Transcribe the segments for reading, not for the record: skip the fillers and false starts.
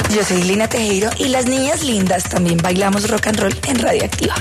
Yo soy Lina Tejero y las niñas lindas también bailamos rock and roll en Radioactiva.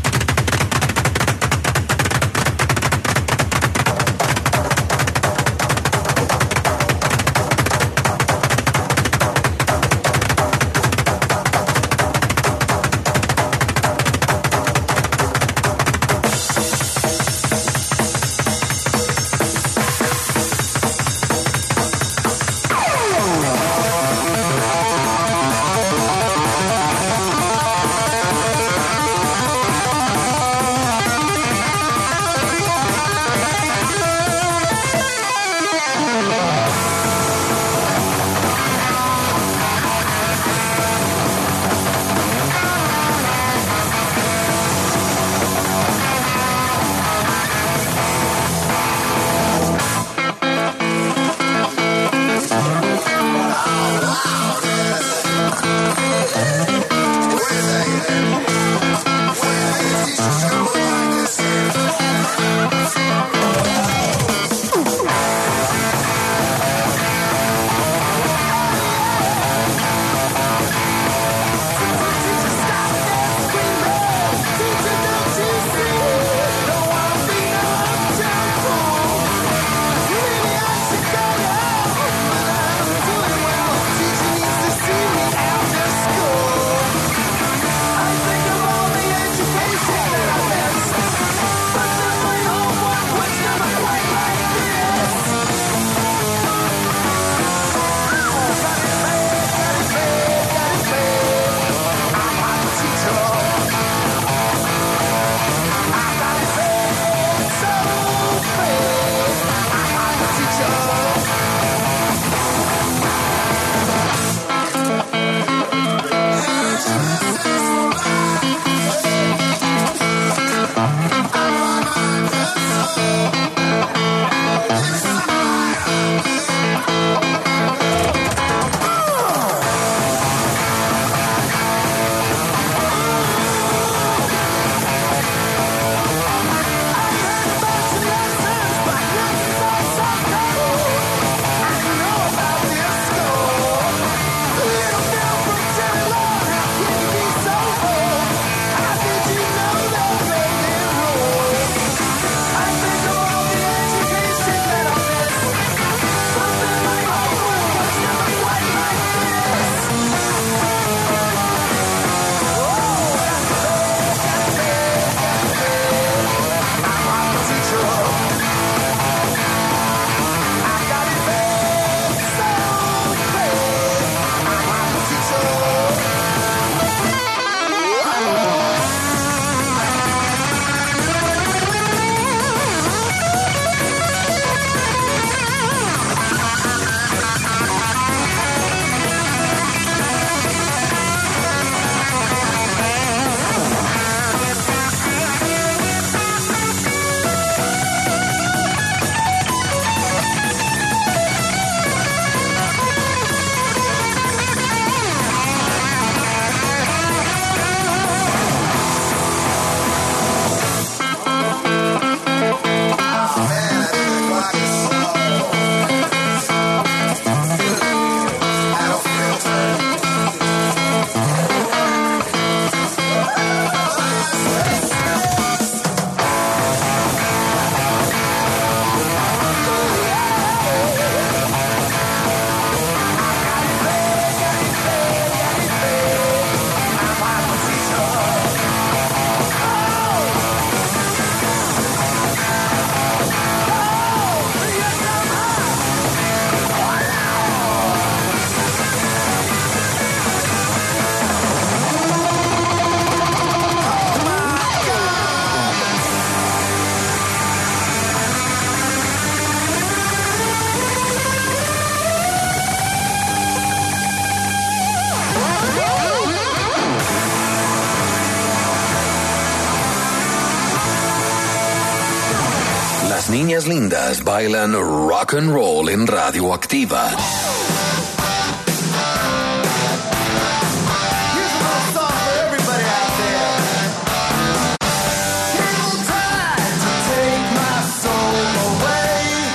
Las niñas lindas bailan rock and roll en Radioactiva.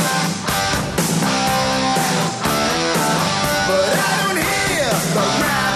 But I don't hear the rap.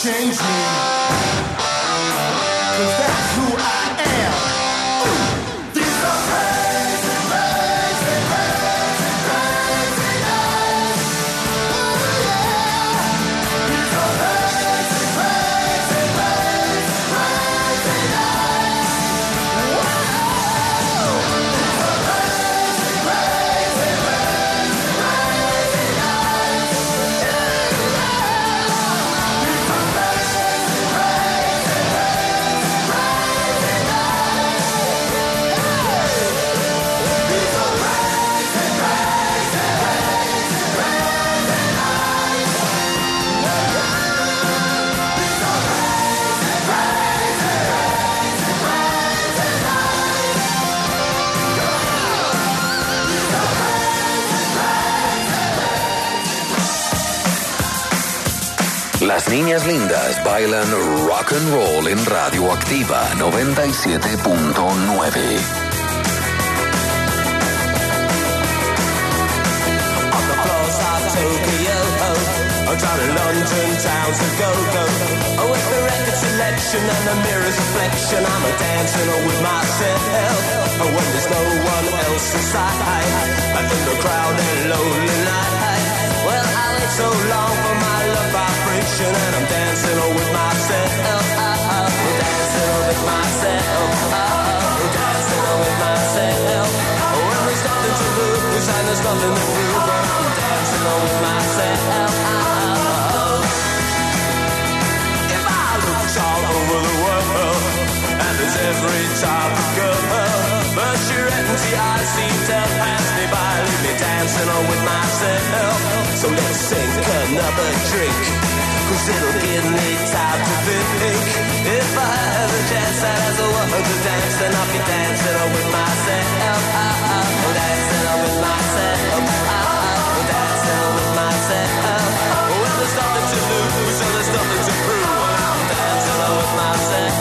change me. 'Cause that's who I am. These are crazy, crazy, crazy, crazy nights. Oh yeah. These are crazy, crazy, crazy, crazy nights. Wow. These are crazy, crazy, crazy, crazy nights. Las niñas lindas bailan rock and roll en Radioactiva 97.9. Down in London town's a go-go. Oh, with the record selection and the mirror's reflection, I'm a dancing with myself. Oh, when there's no one else inside, in the crowded lonely night. Well, I wait so long for my love vibration, and I'm dancing with myself. Dancing with myself. Dancing with myself. Oh, when there's nothing to lose and there's nothing to prove, but I'm dancing with myself. All over the world, and there's every type of girl, but your empty eyes seem to pass me by, leave me dancing on with myself. So let's sink another drink, 'cause it'll give me time to think. If I had a chance as a woman to dance, then I'll be dancing on with myself. Dancing on with myself. Dancing on with myself. When there's nothing to lose and there's nothing to prove, with myself.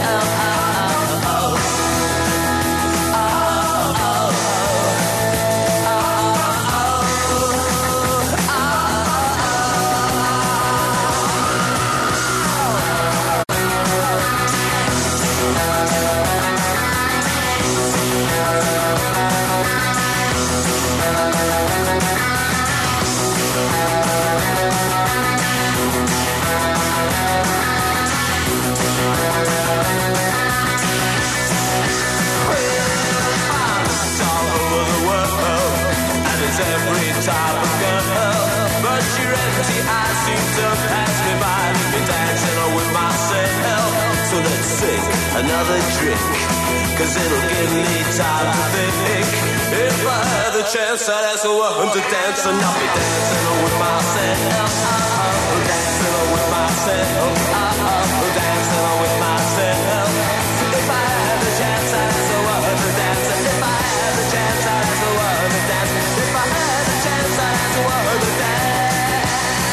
Every type of girl, but your empty eyes seem to pass me by, leave me dancing with myself. So let's sing another drink, 'cause it'll give me time to think. If I had the chance, I'd ask a woman to dance, and I'll be dancing with myself. Dancing with myself. Dancing with myself. If I had the chance, I'd ask a woman to dance, and if I had the chance, I'd ask a woman to dance. If I had a chance, I'd ask a woman to dance.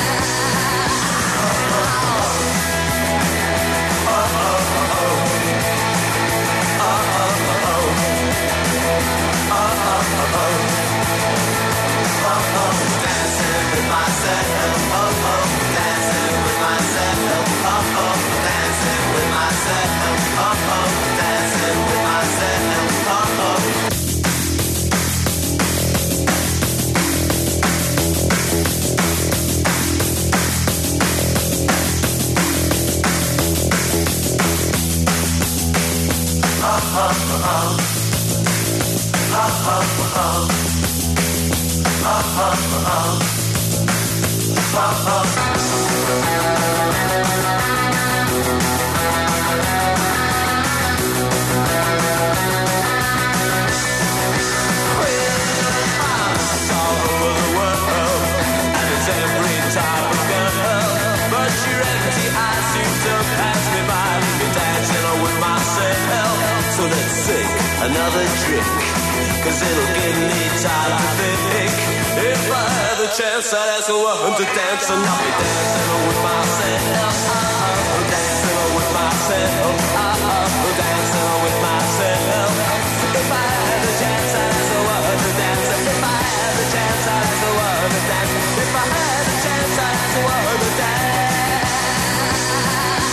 Dancing with myself. Dancing with myself. Dancing with myself. Dancing with myself. So let's sing another drink, 'cause it'll give me time to think. If I had the chance, I'd ask a woman to dance, and I'll be dancing with myself. Dancing with myself. Dancing with myself. If I had the chance, I'd ask a woman to dance, and if I had the chance, I'd ask a woman to dance. If I had the chance, I'd ask a woman to dance.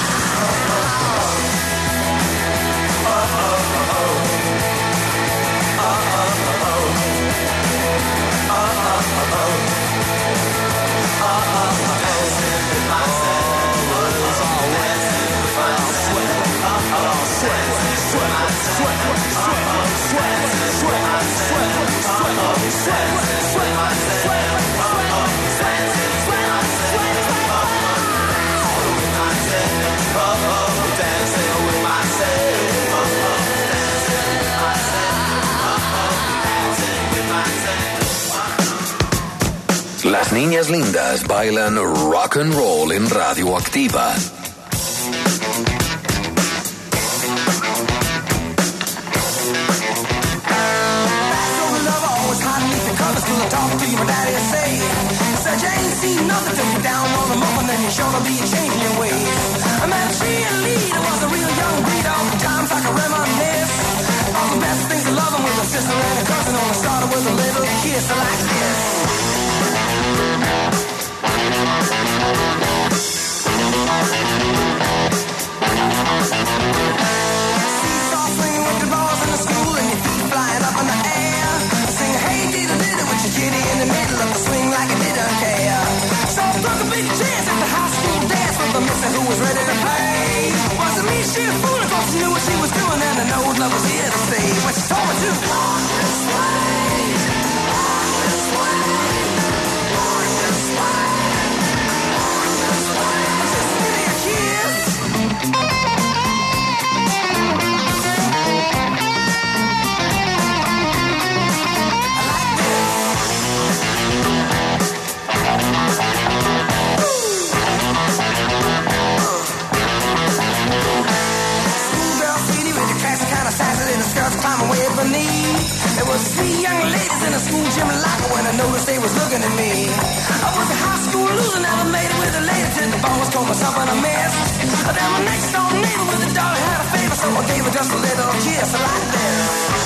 Las niñas lindas bailan rock and roll en Radioactiva. Who was ready to play? Wasn't me, she a fool, of course she knew what she was doing, and I know love was here to stay. What she told me to walk this way, walk this way, walk this way, walk this way. Just give me a kiss. I like this. Climbing way beneath. There was 3 young ladies in a school gym locker when I noticed they was looking at me. I was a high school loser, never made it with a lady till the boss told myself in a mess. Then my next door neighbor with a dog had a favor, so I gave her just a little kiss like this.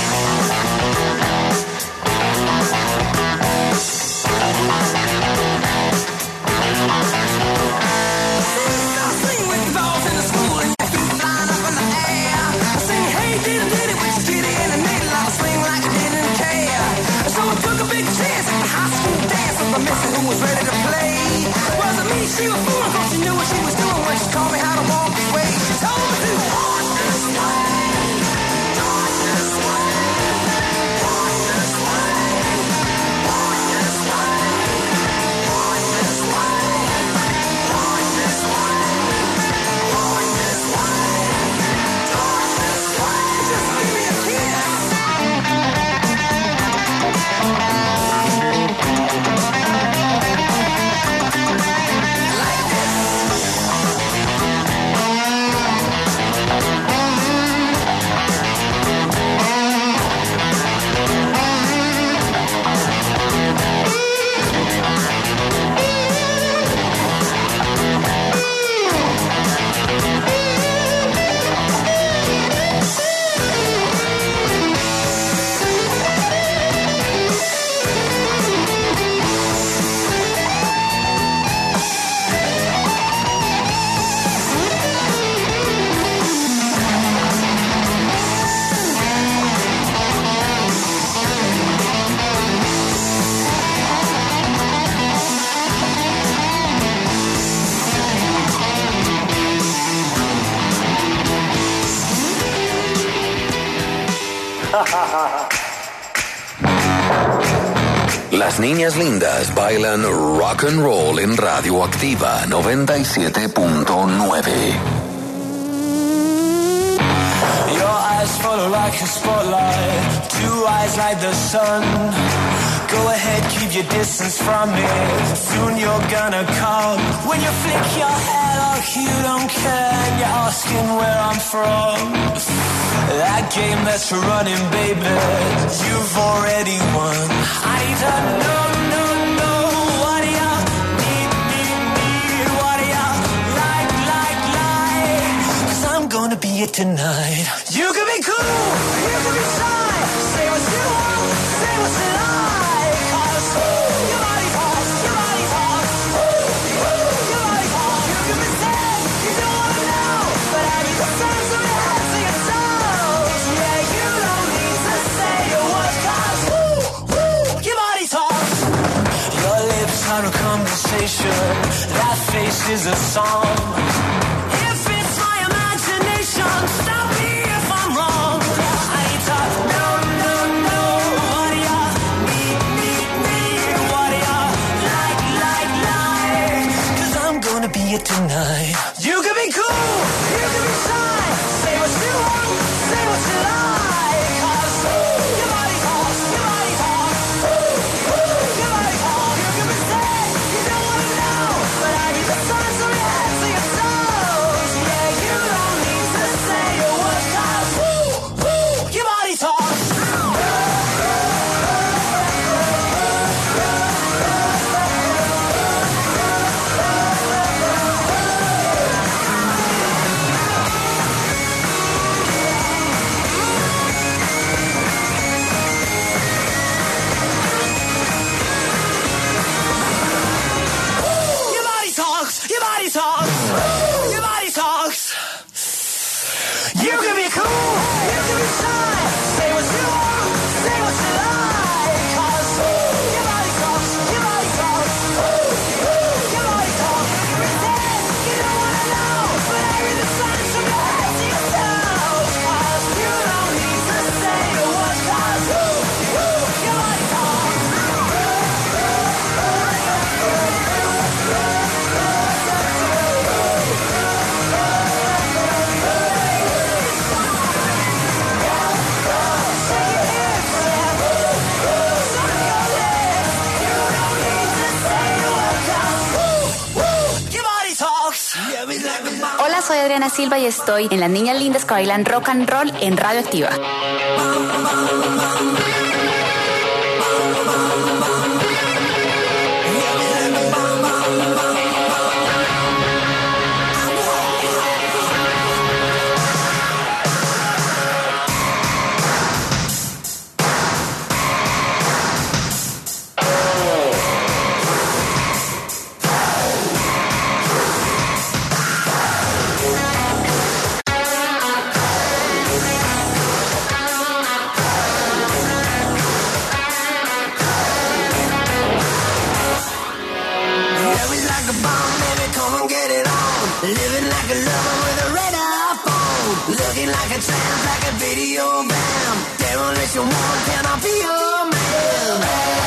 I sing with the balls in the school and your feet flying up in the air. I sing, hey, did it with your kitty in the middle. I swing like I didn't care. So I took a big chance at the high school dance with the missus who was ready to play. Wasn't me, she was fooling, cause she knew what she was doing when she taught me how to walk this way. She told me to walk this way, walk this way, walk this way, walk this way, walk this way, walk this way, walk this way, walk this way. Just give me a kiss. Like this. Las niñas lindas bailan rock and roll en Radioactiva 97.9. Your eyes follow like a spotlight, 2 eyes like the sun. Go ahead, keep your distance from me. Soon you're gonna come. When you flick your hair like you don't care, and you're asking where I'm from. That game that's running, baby, you've already won. I don't know, no, no. What do you need? What do you like? 'Cause I'm gonna be it tonight. You can be cool, you can be shy. Say what you want, say what you like. 'Cause your body talks, your body talks. Your body talks. You can be sad, you don't wanna know, but have you sense of your head to your toes? Yeah, you don't need to say your words, 'cause your body talks. Your lips are a conversation, that face is a song. If it's my imagination, stop me if I'm wrong. You can be cool, you can be shy, say what you want, say what you like. 'Cause your body talks, your body talks. Your body talks. You pretend you don't wanna know, but I read the signs from your head to your toes. 'Cause you don't need to say a word. 'Cause your body talks. Hola, soy Adriana Silva y estoy en Las Niñas Lindas que bailan rock and roll en Radio Activa. Living like a lover with a red iPhone. Looking like a tramp, like a video bam. Demolition woman, can I be your man?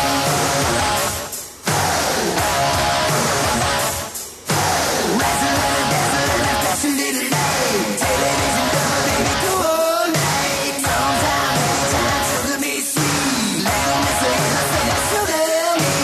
Wrestling and dancing and flashing little lane. Television double, baby, coordinate. Sometimes, anytime, sugar me sweet. Little miss her, I say that sugar me.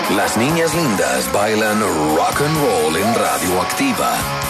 Las niñas lindas bailan rock and roll en Radioactiva.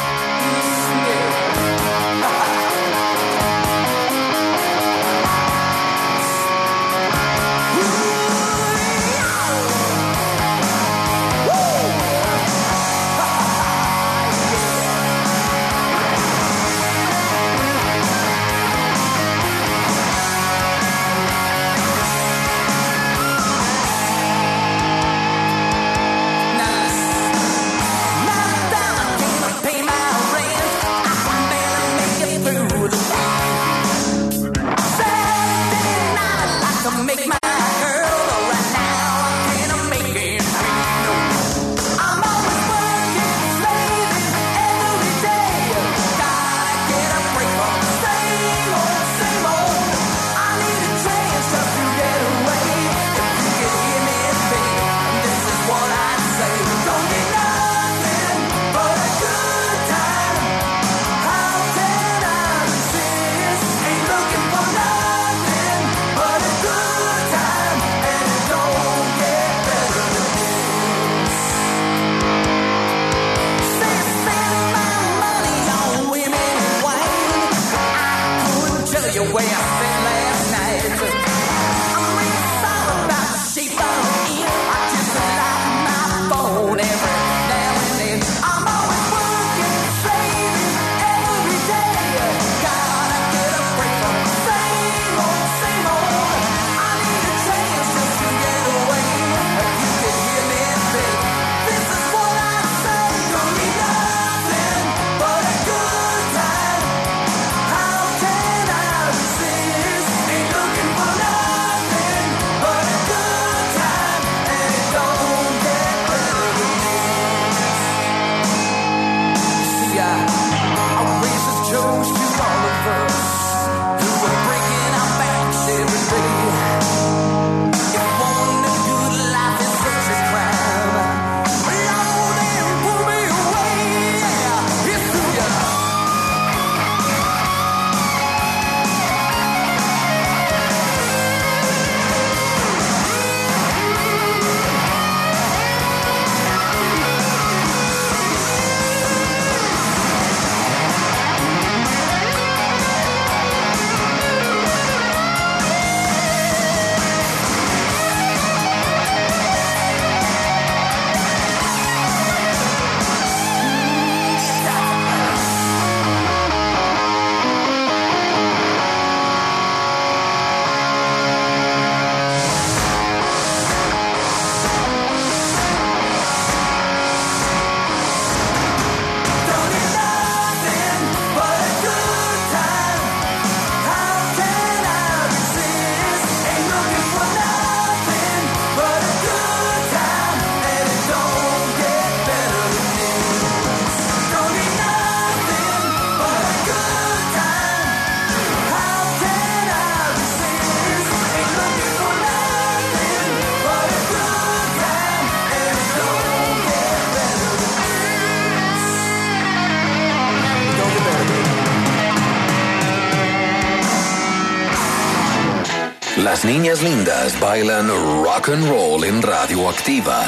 Las niñas lindas bailan rock and roll en Radioactiva.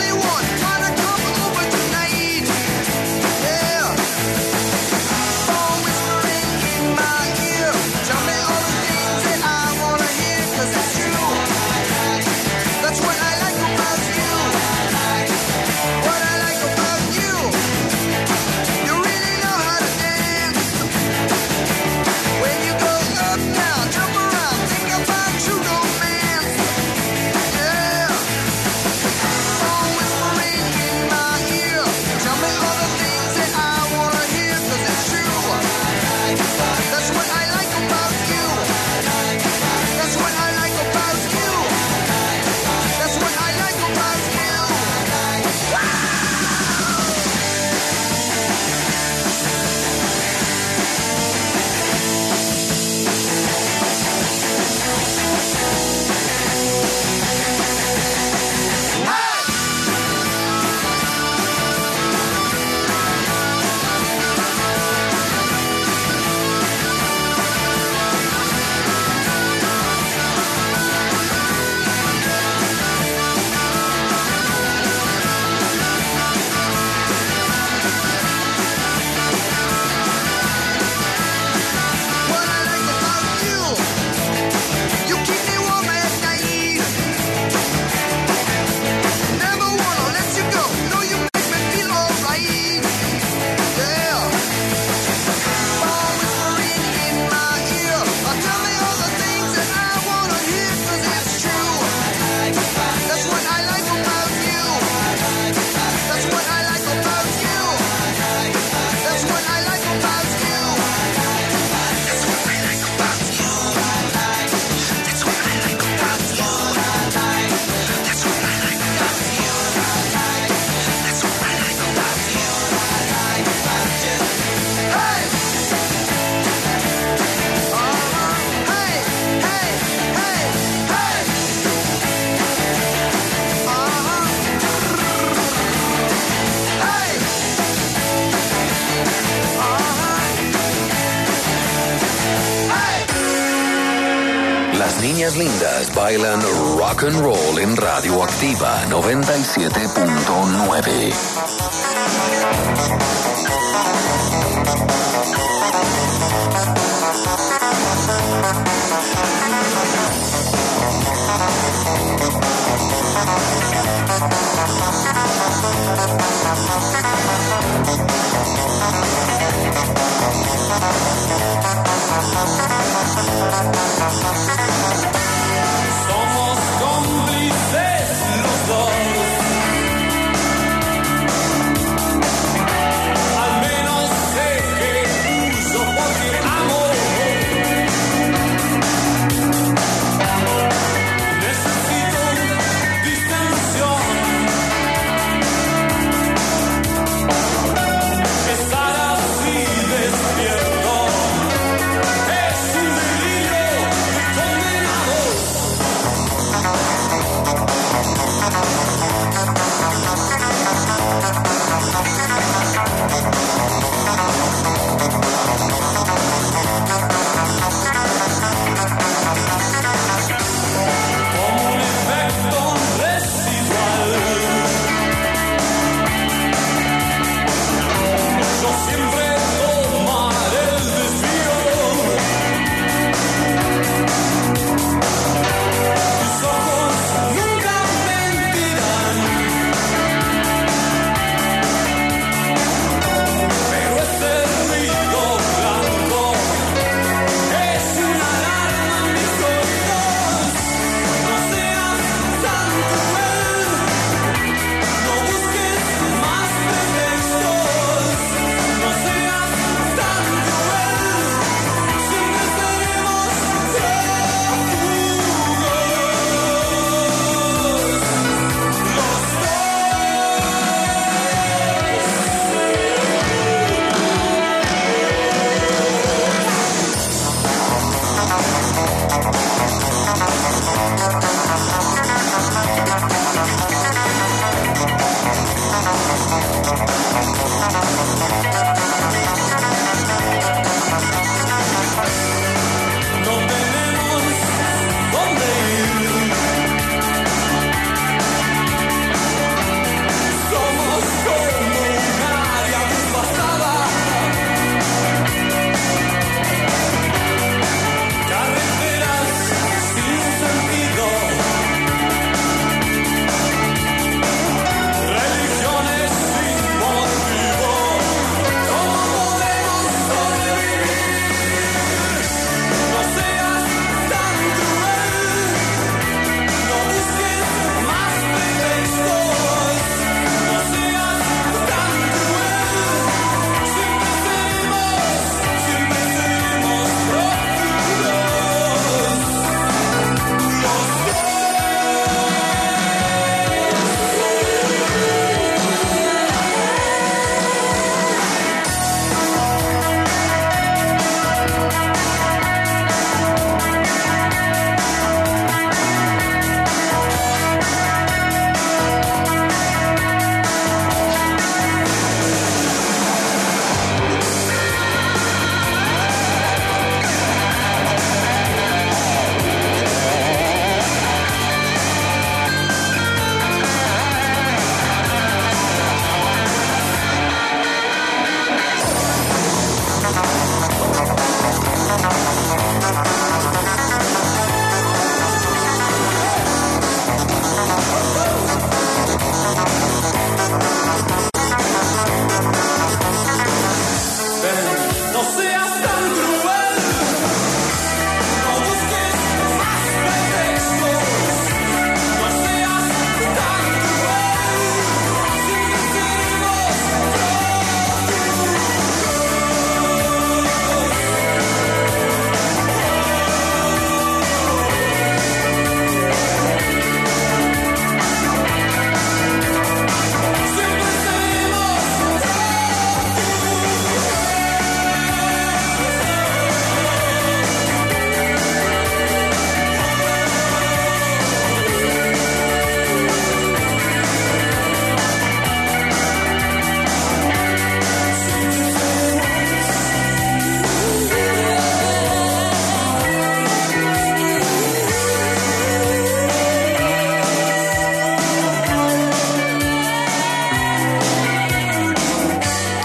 Oh niñas lindas bailan rock and roll en Radioactiva 97.9. Somos cómplices los dos. Al menos sé que uso porque amo. Necesito distensión. Estar así despierto es un delirio condenado.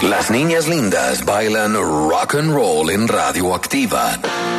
Las niñas lindas bailan rock and roll en Radioactiva.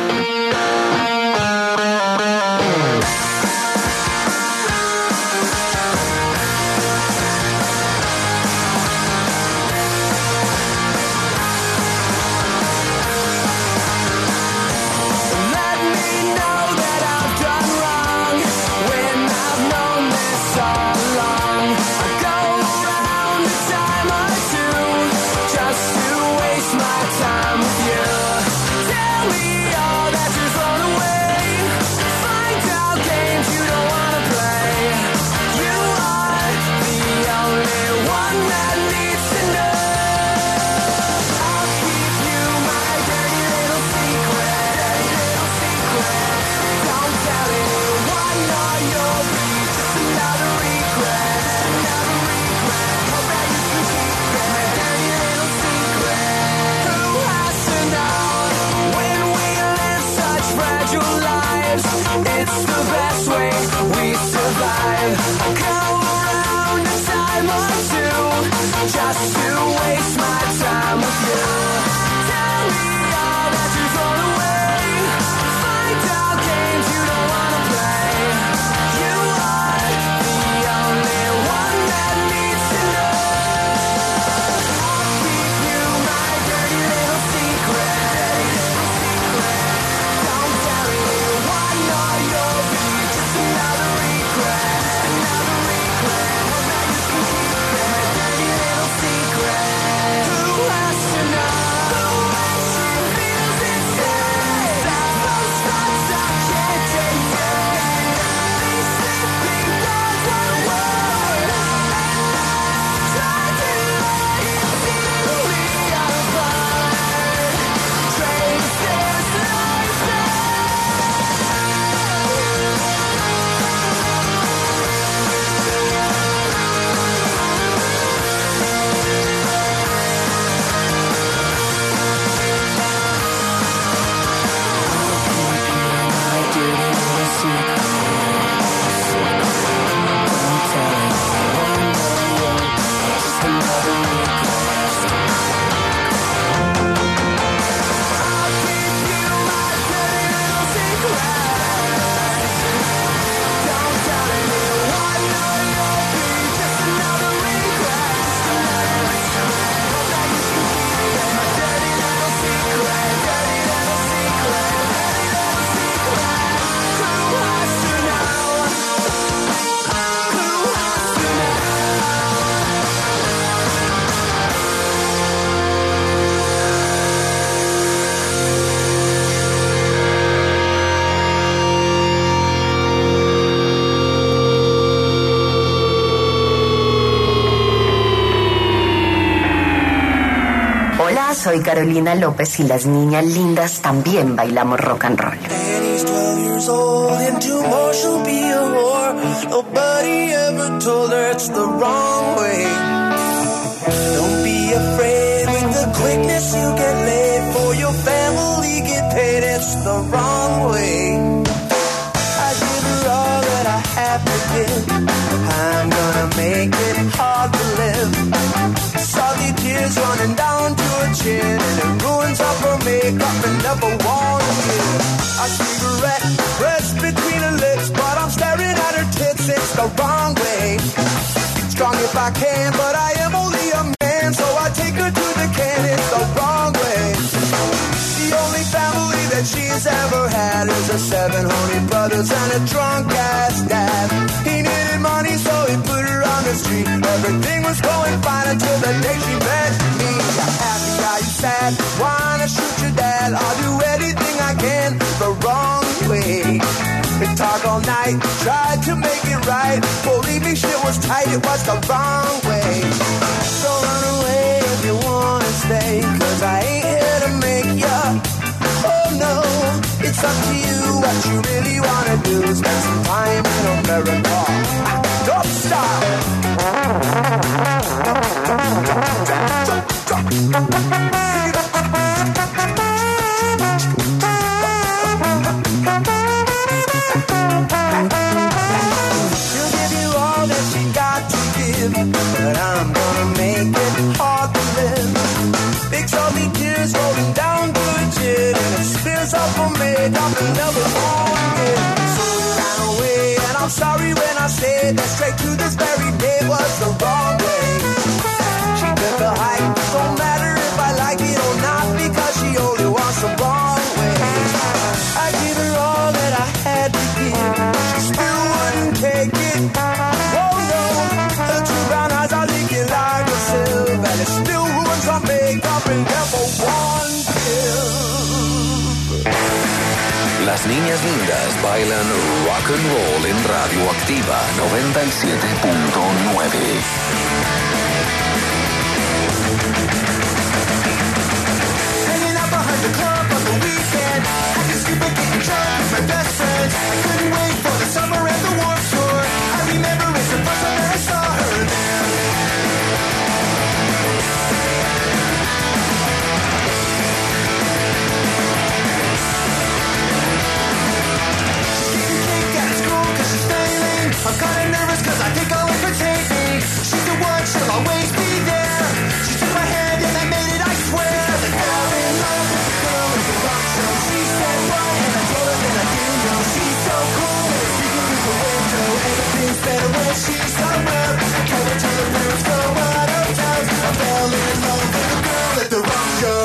Soy Carolina López y las niñas lindas también bailamos rock and roll. Danny's 12 years old and tomorrow she'll be a whore. Nobody ever told her it's the wrong way. Don't be afraid with the quickness you get laid. For your family get paid, it's the wrong way. I give her all that I have to give. I'm gonna make it hard to live. Salty tears running down to her chin, and it ruins up her makeup and never wanna give. A cigarette pressed between her lips, but I'm staring at her tits, it's the wrong way. Strong if I can, but I am only a man, so I take her to the can, it's the wrong way. The only family that she's ever had is her 7 honey brothers and a drunk-ass dad. He needed money, so he put her on the street. Everything was going fine until the day she met me. Happy, are you sad? Wanna shoot your dad? I'll do anything I can the wrong way. We talk all night, tried to make it right. Believe me, shit was tight, it was the wrong way. So run away if you wanna stay, 'cause I ain't here to make ya. Oh no, it's up to you. What you really wanna do is spend some time in America. Don't stop. She'll give you all that she got to give, but I'm gonna make it hard to live. denied yourself, and it still ruins our makeup and never one pill. Las niñas lindas bailan rock and roll en Radioactiva 97.9. Hanging out behind the club on the weekend, acting stupid, getting drunk with my best friends. I couldn't wait for the summer and the Warped Tour. I remember it's the first time that I saw her there. She's getting kicked out of school 'cause she's failing. I'm kinda nervous 'cause I think I'll imitate me. She's the one, she'll always be there. She took my hand and I made it, I swear. I fell in love with the girl at the rock show. She said what, and I told her that I didn't know. She's so cool, and it's peeking through the window. Everything's better when she's around. I can't wait till the parents go out of town. I fell in love with the girl at the rock show.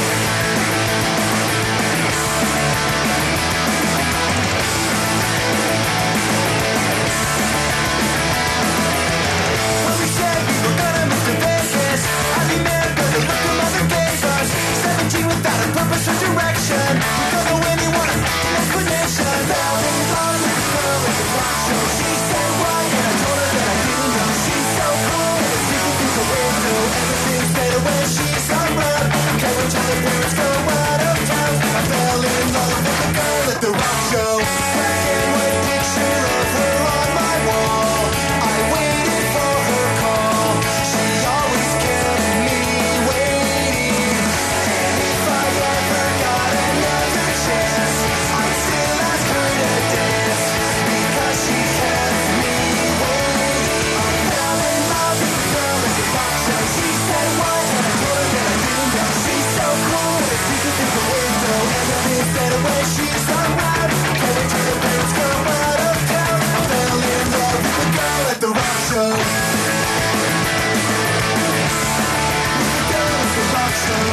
When we said we were gonna move to Vegas, I remember the look her mother gave us. 17 without a purpose or direction. We don't know anyone, an explanation. Fell in love with the girl at the rock show. She said what, and I told her that I didn't know. She's so cool, and it's peeking through the window. Everything's better when she's around. Can't wait till the parents go out of town. I fell in love with the girl at the rock show. Black and white picture of her on my wall. I waited for her call. She always kept me waiting. And if I ever got another chance, I'd still ask her to dance. Because she kept me waiting. I fell in love with the girl at the rock show. She said what, and I told her that I didn't know. She's so cool, and it's peeking through the window. Everything's better when she's around. Can't wait till the parents go out of town. I fell in love with the girl at the rock show. With the girl at the rock show.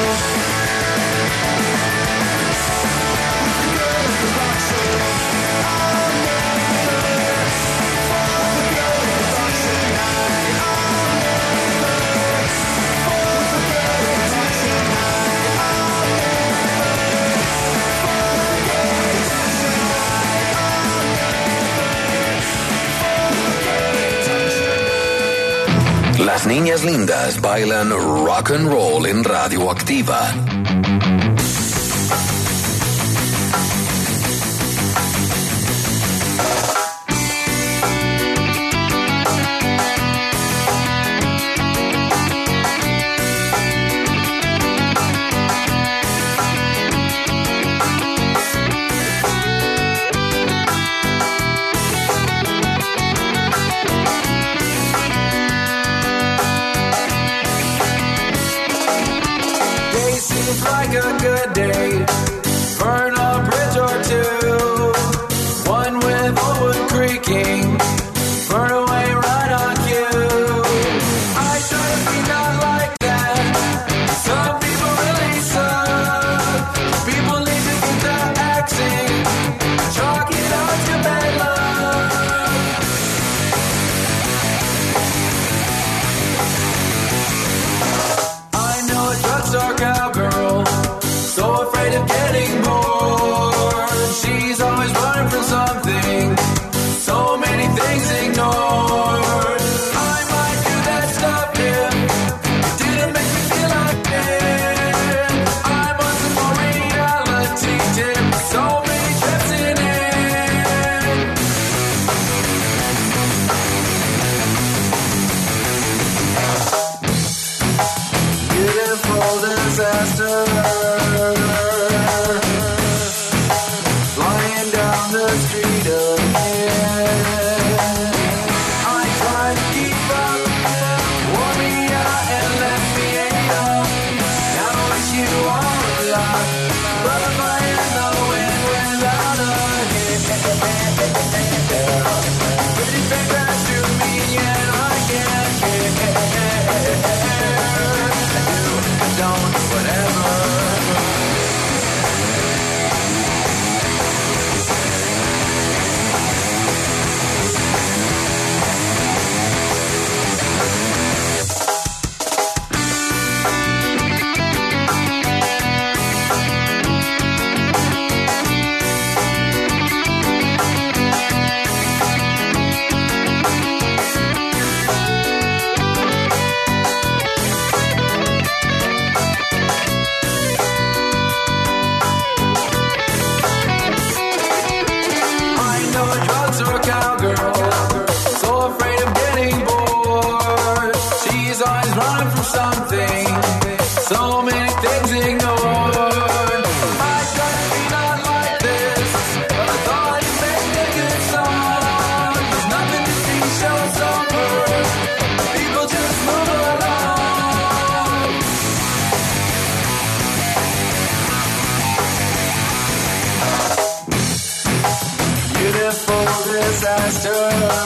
With the girl at the rock show. I'll never fall with the girl at the rock show night. I'll never fall with the girl at the rock show night. I'll never fall with the girl at the rock show night. I'll never fall with the girl at the rock show night. Las niñas lindas bailan rock and roll en Radioactiva. Day seems like a good day. Burn a bridge or two. One with Old creaking. Burn away right on cue. I try to be not like that. Some people really suck. People need to get the acting. Chalk it up to bad luck. I know a drugstore cowgirl, so afraid of getting bored. She's always running from something, so many things ignored. I might do that stuff if it didn't make me feel like it. I'm on some more reality tip, so many trips in it. Beautiful disaster. Flying down the street again. I try to keep up. Wore me out and left me hanging up. Now I wish you all a lot. But I'm flying the wind without a hit. Pretty big crash to me and I can't care. Don't, whatever. something, so many things ignored. I tried to be not like this, but I thought it made a good song. There's nothing to see, show us over. People just move along. Beautiful disaster,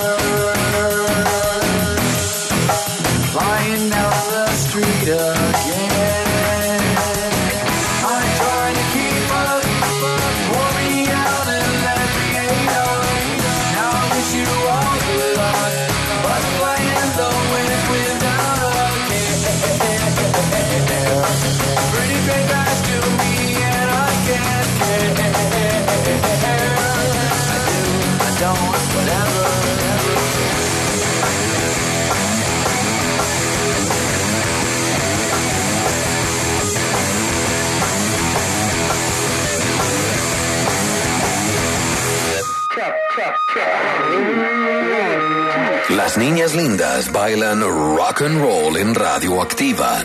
flying down the street again. I'm trying to keep up, wore me out and let me out. Now I wish you all good luck, but playing the wind without a care. Pretty big eyes to me and I can't care. I don't, whatever. Las niñas lindas bailan rock and roll en Radio Activa.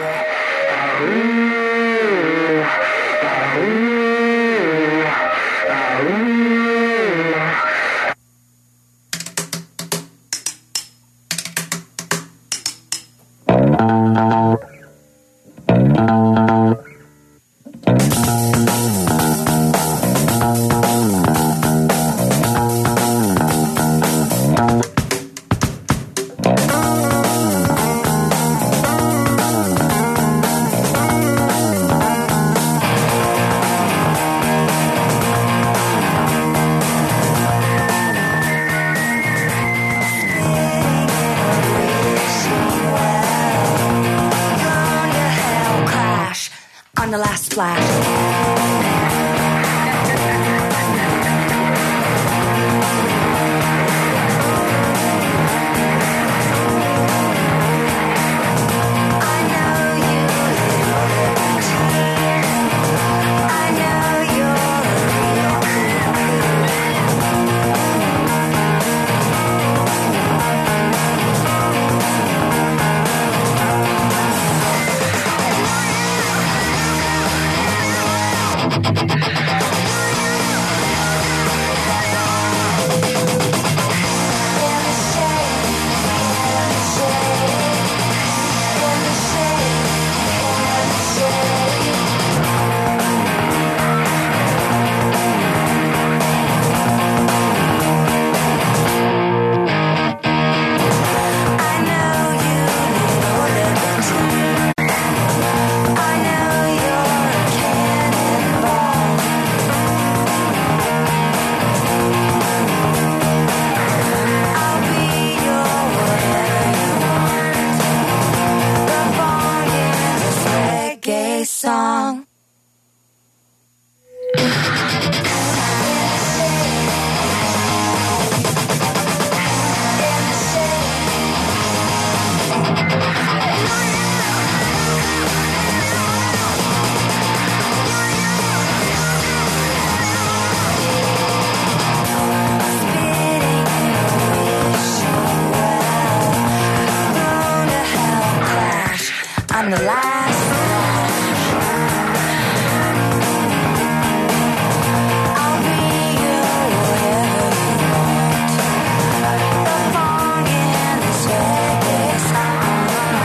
On the last splash. Song. On the last I'll be your whatever you want. The fog in this reggae song.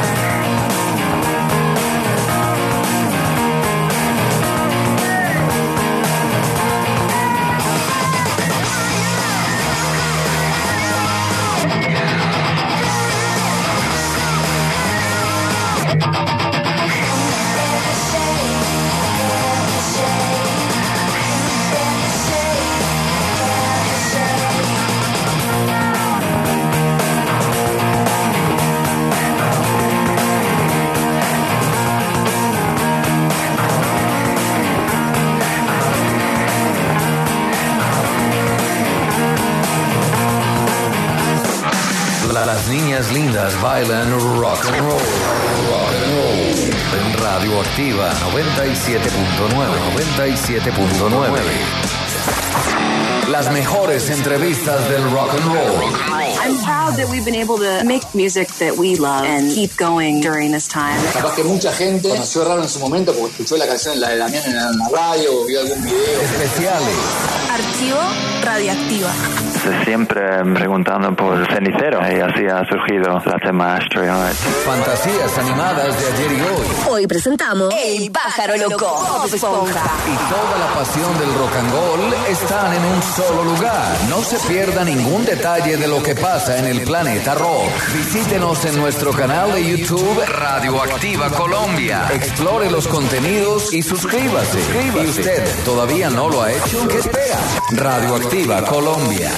Las niñas lindas bailan rock and roll. Rock and roll. En Radio Activa 97.9. Las mejores entrevistas del rock and roll. I'm proud that we've been able to make music that we love and keep going during this time. Capaz que mucha gente conoció Raro en su momento porque escuchó la canción de Damián en la radio o vio algún video. Especiales. Archivo Radioactiva. Siempre preguntando por el cenicero y así ha surgido la tema Ashtray Heart. Fantasías animadas de ayer y hoy. Hoy presentamos El Pájaro Loco, Bob Esponja. Y toda la pasión del rock and roll están en un solo lugar. No se pierda ningún detalle de lo que pasa en el planeta rock. Visítenos en nuestro canal de YouTube Radioactiva Colombia. Explore los contenidos y suscríbase. ¿Y usted todavía no lo ha hecho? ¿Qué espera? Radioactiva Colombia.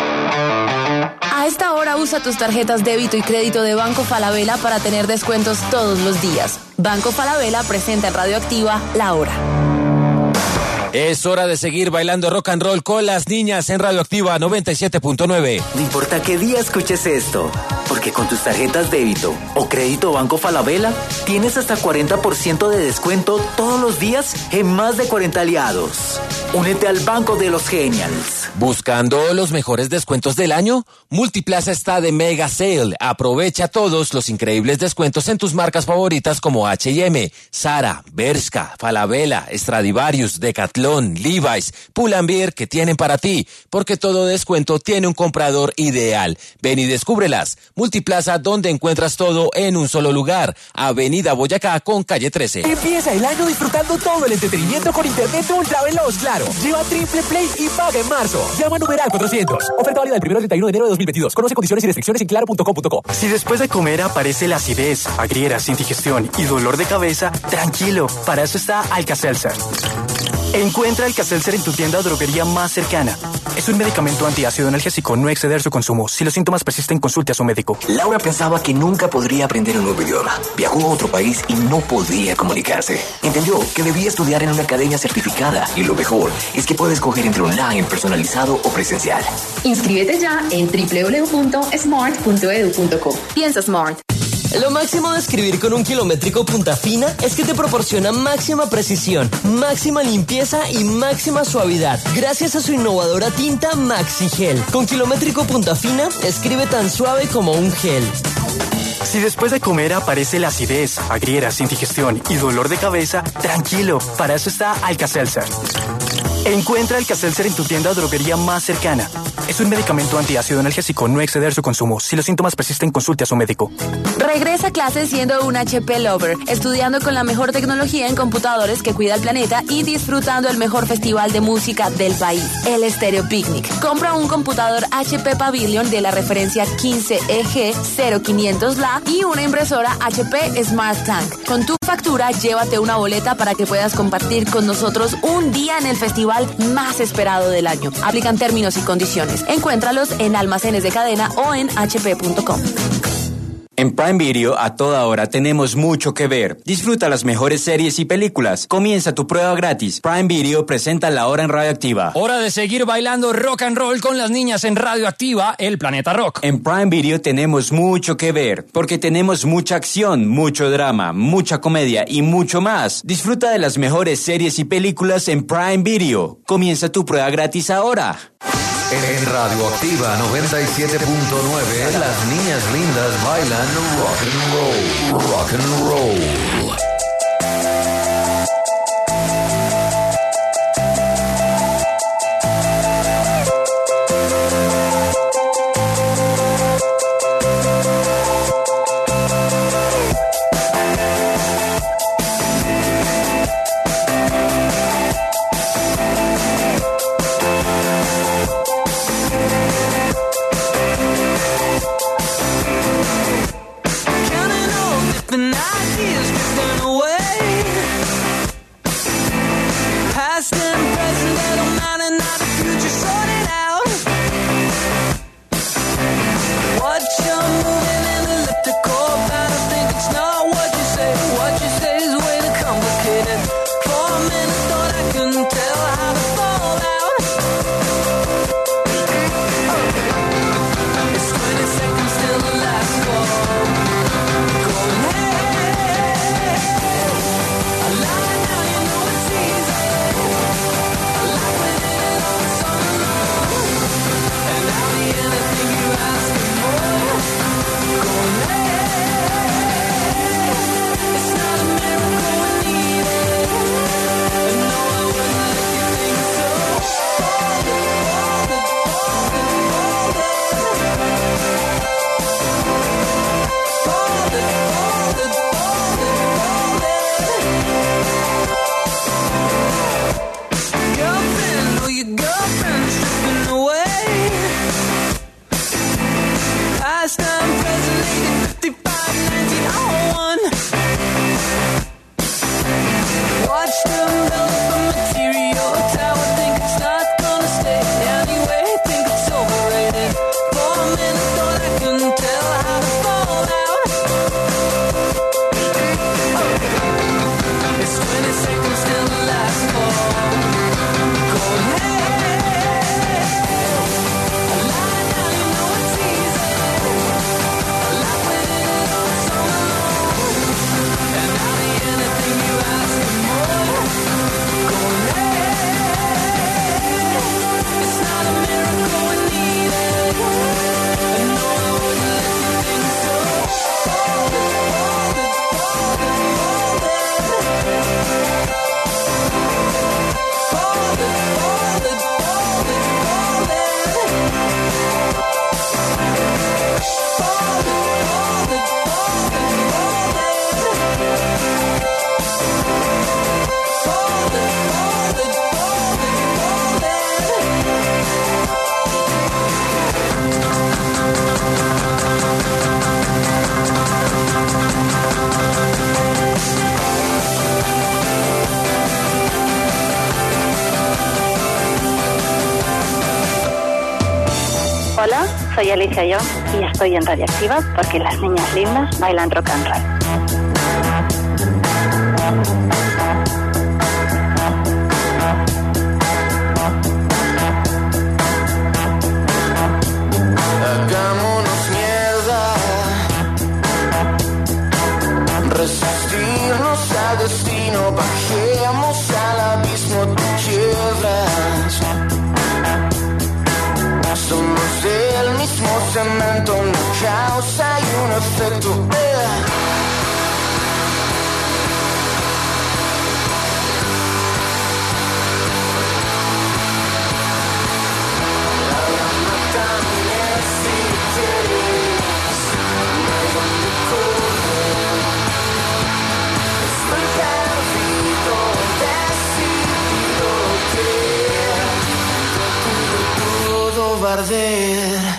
A esta hora usa tus tarjetas débito y crédito de Banco Falabella para tener descuentos todos los días. Banco Falabella presenta en Radioactiva La Hora. Es hora de seguir bailando rock and roll con las niñas en Radioactiva 97.9. No importa qué día escuches esto, porque con tus tarjetas débito o crédito Banco Falabella tienes hasta 40% de descuento todos los días en más de 40 aliados. Únete al Banco de los Genials. ¿Buscando los mejores descuentos del año? Multiplaza está de mega sale. Aprovecha todos los increíbles descuentos en tus marcas favoritas como H&M, Zara, Bershka, Falabella, Stradivarius, Decathlon, Levi's, Pull&Bear que tienen para ti, porque todo descuento tiene un comprador ideal. Ven y descúbrelas. Multiplaza, donde encuentras todo en un solo lugar. Avenida Boyacá con calle 13. Empieza el año disfrutando todo el entretenimiento con internet ultra veloz, Claro. Lleva Triple Play y paga en marzo. Llama a numeral 400. Oferta válida del 1 al 31 de enero de 2022. Conoce condiciones y restricciones en claro.com.co. Si después de comer aparece la acidez, agrieras, indigestión y dolor de cabeza, tranquilo, para eso está Alka-Seltzer. Encuentra Alka-Seltzer en tu tienda o droguería más cercana. Es un medicamento antiácido analgésico, no exceder su consumo. Si los síntomas persisten, consulte a su médico. Laura pensaba que nunca podría aprender un nuevo idioma. Viajó a otro país y no podía comunicarse. Entendió que debía estudiar en una academia certificada y lo mejor es que puede escoger entre online, personalizado o presencial. Inscríbete ya en www.smart.edu.co. Piensa Smart. Lo máximo de escribir con un kilométrico punta fina es que te proporciona máxima precisión, máxima limpieza y máxima suavidad, gracias a su innovadora tinta Maxi Gel. Con kilométrico punta fina, escribe tan suave como un gel. Si después de comer aparece la acidez, agrieras, indigestión y dolor de cabeza, tranquilo, para eso está Alka-Seltzer. Encuentra Alka-Seltzer en tu tienda o droguería más cercana. Es un medicamento antiácido analgésico, no exceder su consumo. Si los síntomas persisten, consulte a su médico. Regresa a clase siendo un HP lover, estudiando con la mejor tecnología en computadores que cuida el planeta y disfrutando el mejor festival de música del país, el Stereo Picnic. Compra un computador HP Pavilion de la referencia 15EG0500LA y una impresora HP Smart Tank. Con tu factura, llévate una boleta para que puedas compartir con nosotros un día en el festival más esperado del año. Aplican términos y condiciones. Encuéntralos en almacenes de cadena o en hp.com. En Prime Video, a toda hora tenemos mucho que ver. Disfruta las mejores series y películas. Comienza tu prueba gratis. Prime Video presenta La Hora en Radioactiva. Hora de seguir bailando rock and roll con las niñas en Radioactiva, el planeta rock. En Prime Video tenemos mucho que ver, porque tenemos mucha acción, mucho drama, mucha comedia y mucho más. Disfruta de las mejores series y películas en Prime Video. Comienza tu prueba gratis ahora. En Radioactiva 97.9, las niñas lindas bailan rock and roll, rock and roll. Hola, soy Alicia Young y estoy en Radioactiva porque las niñas lindas bailan rock and roll. Hagámonos mierda, resistirnos al destino, bajemos al abismo, tú quiebras. Somos del mismo cemento, una causa y un efecto. Arder.